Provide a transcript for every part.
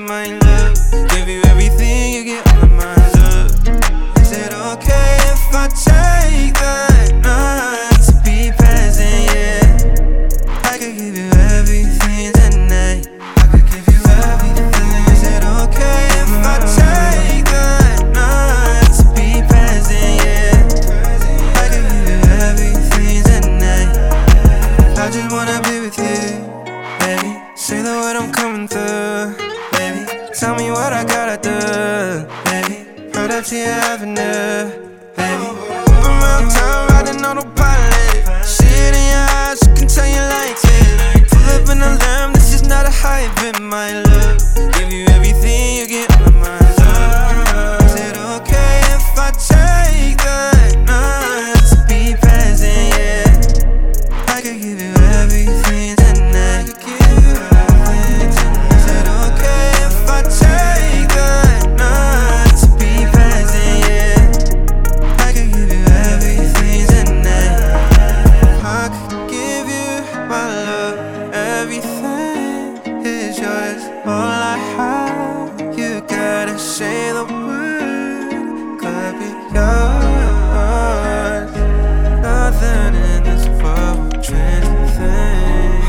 my love. Give you everything, you get all of my love. Is it okay if I take that night to be present, yeah? I could give you everything tonight. I could give you everything. Is it okay if I take that night to be present, yeah? I could give you everything tonight. I just wanna be with you, baby. Say the word, I'm coming through, baby. Tell me what I gotta do, baby. Right up to your avenue, baby. Around town, riding on autopilot. See it in your eyes, you can tell you like it. Pull up in a lamb, this is not a hype, in my love. Give you everything, you get all of my love. Is it okay if I take that night to be present, yeah? I could give you everything tonight. I could give you everything tonight. Is it okay if I take that night to be present, yeah? I could give you everything tonight. I could give you my love. Everything is yours. All I have, you gotta say the word. Could be yours. Nothing in this world will change a thing.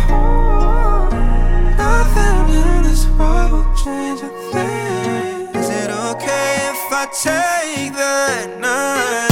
Nothing in this world will change a thing. Is it okay if I take that night?